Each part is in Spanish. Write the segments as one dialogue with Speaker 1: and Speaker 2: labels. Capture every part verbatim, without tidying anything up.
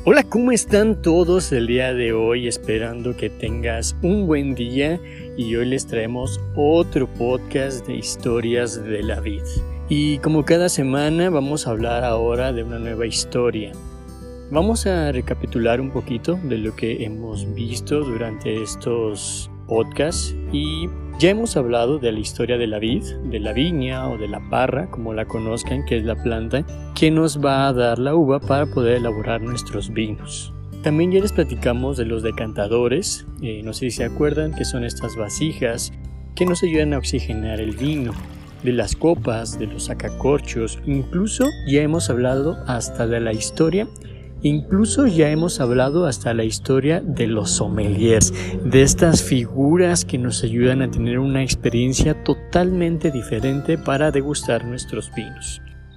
Speaker 1: Hola, ¿cómo están todos el día de hoy? Esperando que tengas un buen día y hoy les traemos otro podcast de historias de la vida. Y como cada semana vamos a hablar ahora de una nueva historia. Vamos a recapitular un poquito de lo que hemos visto durante estos podcasts y ya hemos hablado de la historia de la vid, de la viña o de la parra, como la conozcan, que es la planta que nos va a dar la uva para poder elaborar nuestros vinos. También ya les platicamos de los decantadores, eh, no sé si se acuerdan que son estas vasijas que nos ayudan a oxigenar el vino, de las copas, de los sacacorchos, incluso ya hemos hablado hasta de la historia Incluso ya hemos hablado hasta la historia de los sommeliers, de estas figuras que nos ayudan a tener una experiencia totalmente diferente para degustar nuestros vinos.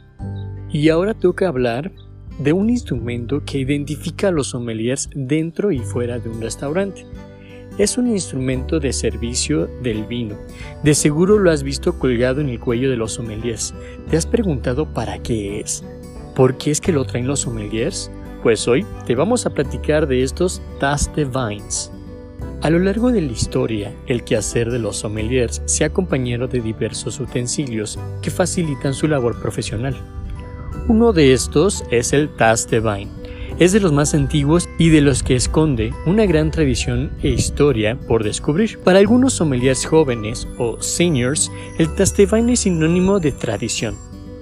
Speaker 1: Y ahora toca hablar de un instrumento que identifica a los sommeliers dentro y fuera de un restaurante. Es un instrumento de servicio del vino. De seguro lo has visto colgado en el cuello de los sommeliers. ¿Te has preguntado para qué es? ¿Por qué es que lo traen los sommeliers? Pues hoy te vamos a platicar de estos tasses de vins. A lo largo de la historia, el quehacer de los sommeliers se ha acompañado de diversos utensilios que facilitan su labor profesional. Uno de estos es el tasse de vin. Es de los más antiguos y de los que esconde una gran tradición e historia por descubrir. Para algunos sommeliers jóvenes o seniors, el tasse de vin es sinónimo de tradición.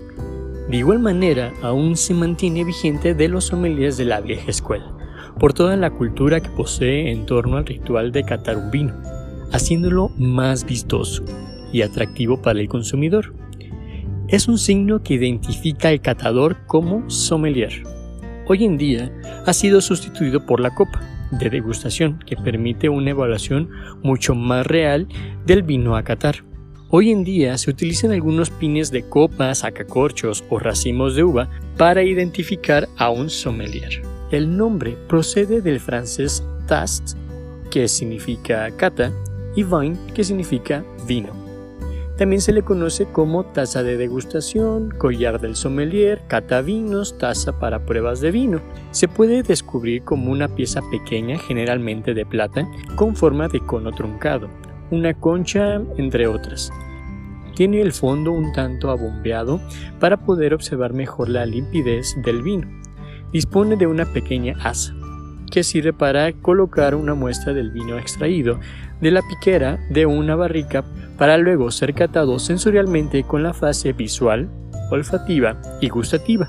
Speaker 1: De igual manera, aún se mantiene vigente de los sommeliers de la vieja escuela, por toda la cultura que posee en torno al ritual de catar un vino, haciéndolo más vistoso y atractivo para el consumidor. Es un signo que identifica al catador como sommelier. Hoy en día ha sido sustituido por la copa de degustación, que permite una evaluación mucho más real del vino a catar. Hoy en día se utilizan algunos pines de copas, sacacorchos o racimos de uva para identificar a un sommelier. El nombre procede del francés tasse, que significa cata, y vin, que significa vino. También se le conoce como taza de degustación, collar del sommelier, catavinos, taza para pruebas de vino. Se puede descubrir como una pieza pequeña, generalmente de plata, con forma de cono truncado, una concha, entre otras. Tiene el fondo un tanto abombeado para poder observar mejor la limpidez del vino. Dispone de una pequeña asa, que sirve para colocar una muestra del vino extraído de la piquera de una barrica para luego ser catado sensorialmente con la fase visual, olfativa y gustativa.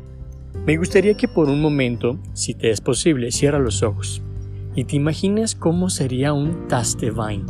Speaker 1: Me gustaría que por un momento, si te es posible, cierra los ojos y te imaginas cómo sería un tasse de vin.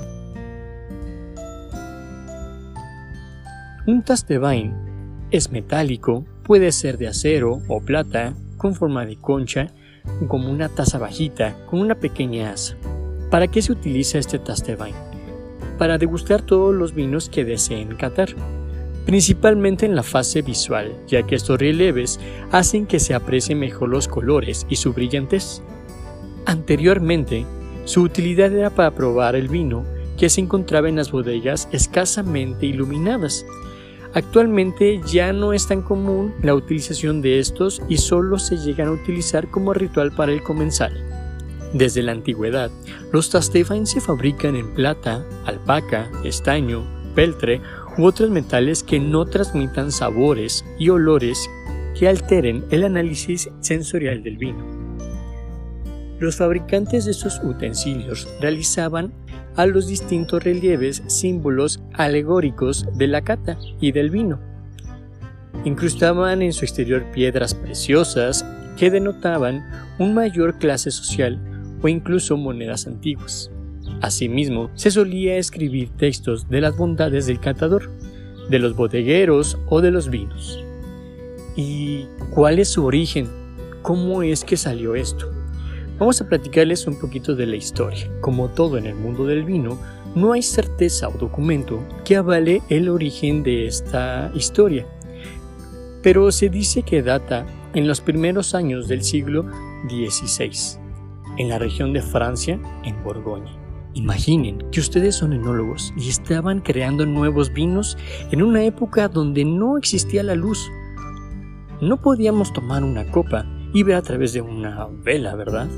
Speaker 1: Un tasse de vin es metálico, puede ser de acero o plata, con forma de concha, como una taza bajita, con una pequeña asa. ¿Para qué se utiliza este tasse de vin? Para degustar todos los vinos que deseen catar, principalmente en la fase visual, ya que estos relieves hacen que se aprecien mejor los colores y su brillantez. Anteriormente, su utilidad era para probar el vino que se encontraba en las bodegas escasamente iluminadas. Actualmente ya no es tan común la utilización de estos y solo se llegan a utilizar como ritual para el comensal. Desde la antigüedad, los tasses de vin se fabrican en plata, alpaca, estaño, peltre u otros metales que no transmitan sabores y olores que alteren el análisis sensorial del vino. Los fabricantes de estos utensilios realizaban a los distintos relieves símbolos alegóricos de la cata y del vino. Incrustaban en su exterior piedras preciosas que denotaban una mayor clase social o incluso monedas antiguas. Asimismo, se solía escribir textos de las bondades del catador, de los bodegueros o de los vinos. ¿Y cuál es su origen? ¿Cómo es que salió esto? Vamos a platicarles un poquito de la historia. Como todo en el mundo del vino, no hay certeza o documento que avale el origen de esta historia, pero se dice que data en los primeros años del siglo dieciséis, en la región de Francia, en Borgoña. Imaginen que ustedes son enólogos y estaban creando nuevos vinos en una época donde no existía la luz. No podíamos tomar una copa y ve a través de una vela, ¿verdad?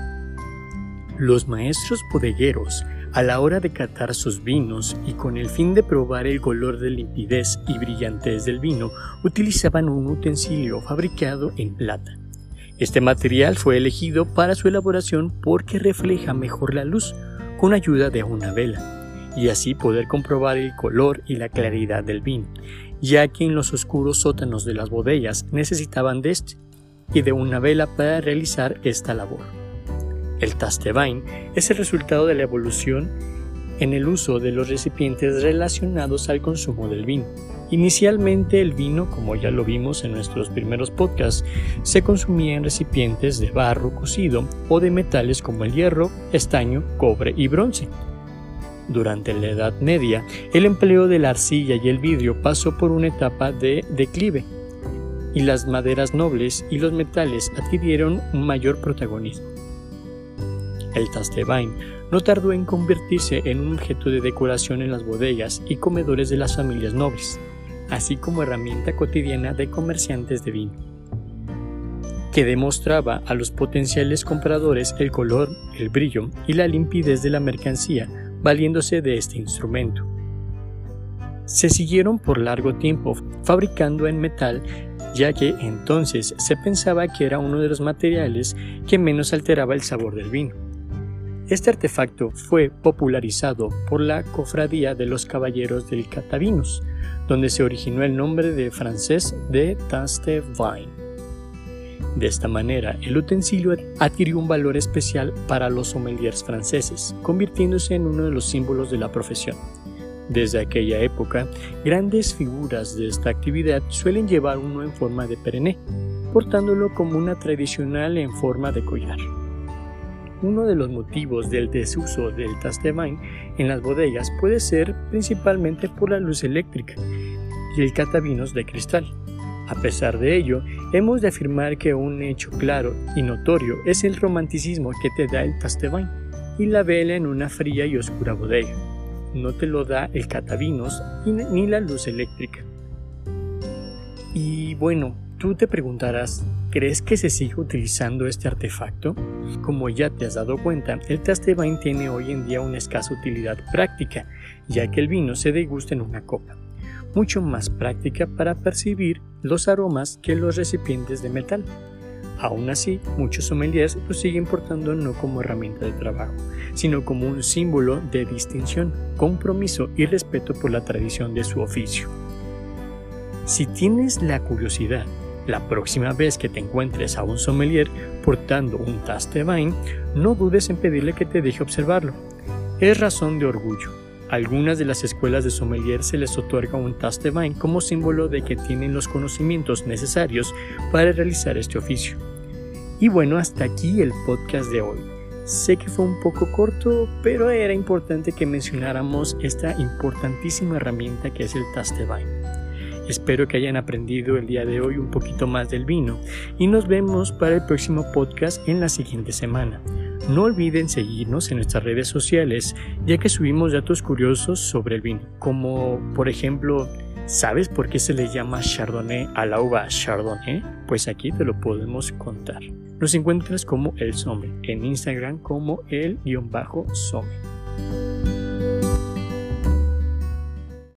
Speaker 1: Los maestros bodegueros, a la hora de catar sus vinos y con el fin de probar el color de limpidez y brillantez del vino, utilizaban un utensilio fabricado en plata. Este material fue elegido para su elaboración porque refleja mejor la luz con ayuda de una vela, y así poder comprobar el color y la claridad del vino, ya que en los oscuros sótanos de las bodegas necesitaban de este y de una vela para realizar esta labor. El taste vin es el resultado de la evolución en el uso de los recipientes relacionados al consumo del vino. Inicialmente el vino, como ya lo vimos en nuestros primeros podcasts, se consumía en recipientes de barro cocido o de metales como el hierro, estaño, cobre y bronce. Durante la Edad Media, el empleo de la arcilla y el vidrio pasó por una etapa de declive, y las maderas nobles y los metales adquirieron un mayor protagonismo. El taste vin no tardó en convertirse en un objeto de decoración en las bodegas y comedores de las familias nobles, así como herramienta cotidiana de comerciantes de vino, que demostraba a los potenciales compradores el color, el brillo y la limpidez de la mercancía valiéndose de este instrumento. Se siguieron por largo tiempo fabricando en metal, ya que entonces se pensaba que era uno de los materiales que menos alteraba el sabor del vino. Este artefacto fue popularizado por la Cofradía de los Caballeros del Catavinos, donde se originó el nombre de francés de taste vin. De esta manera, el utensilio adquirió un valor especial para los sommeliers franceses, convirtiéndose en uno de los símbolos de la profesión. Desde aquella época, grandes figuras de esta actividad suelen llevar uno en forma de perenné, portándolo como una tradicional en forma de collar. Uno de los motivos del desuso del taste vin en las bodegas puede ser principalmente por la luz eléctrica y el catavinos de cristal. A pesar de ello, hemos de afirmar que un hecho claro y notorio es el romanticismo que te da el taste vin y la vela en una fría y oscura bodega. No te lo da el catavinos ni la luz eléctrica. Y bueno, tú te preguntarás, ¿crees que se sigue utilizando este artefacto? Como ya te has dado cuenta, el taste vin tiene hoy en día una escasa utilidad práctica, ya que el vino se degusta en una copa, mucho más práctica para percibir los aromas que los recipientes de metal. Aún así, muchos sommeliers lo siguen portando no como herramienta de trabajo, sino como un símbolo de distinción, compromiso y respeto por la tradición de su oficio. Si tienes la curiosidad, la próxima vez que te encuentres a un sommelier portando un taste vin, no dudes en pedirle que te deje observarlo. Es razón de orgullo. A algunas de las escuelas de sommelier se les otorga un taste vin como símbolo de que tienen los conocimientos necesarios para realizar este oficio. Y bueno, hasta aquí el podcast de hoy. Sé que fue un poco corto, pero era importante que mencionáramos esta importantísima herramienta que es el taste vin. Espero que hayan aprendido el día de hoy un poquito más del vino y nos vemos para el próximo podcast en la siguiente semana. No olviden seguirnos en nuestras redes sociales, ya que subimos datos curiosos sobre el vino, como por ejemplo, ¿sabes por qué se le llama Chardonnay a la uva Chardonnay? Pues aquí te lo podemos contar. Nos encuentras como El Somme, en Instagram como el-some.